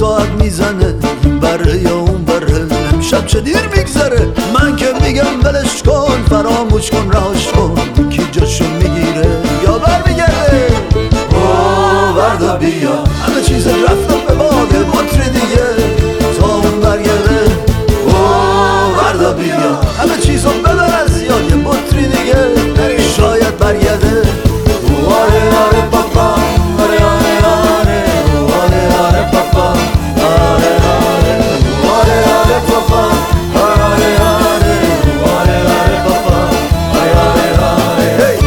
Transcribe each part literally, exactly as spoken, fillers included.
ساعت میزنه این بره یا اون بره، امشب چه دیر میگذره. من که میگم ولش کن، فراموش کن، رهاش کن، کی جاشو میگیره یا برمیگرده. اوه وردا بیا، همه چیز رفتم به باده، مطری دیگه تا اون برگرده. اوه وردا بیا، همه چیزو ببر از یاد، یه مطری دیگه شاید برگرده. آره آره پاپا، آره آره آره، آره آره پاپا، آره آره، آره آره پاپا، آره آره، آره آره پاپا، آره آره آره. هی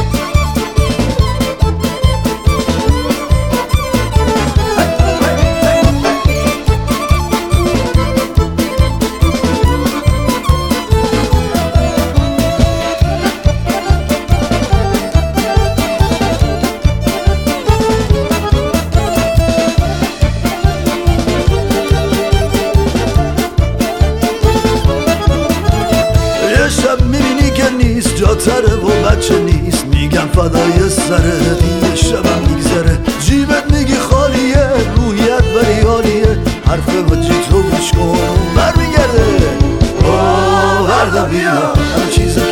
شب میبینی که نیست، جاتره و بچه نیست، میگم فدای سره، دیگه شبم میگذره. جیبت میگی خالیه، روحیت ولی حالیه، حرف وجی تو گوش کن برمیگرده. اوه وردا بیا، همه چیز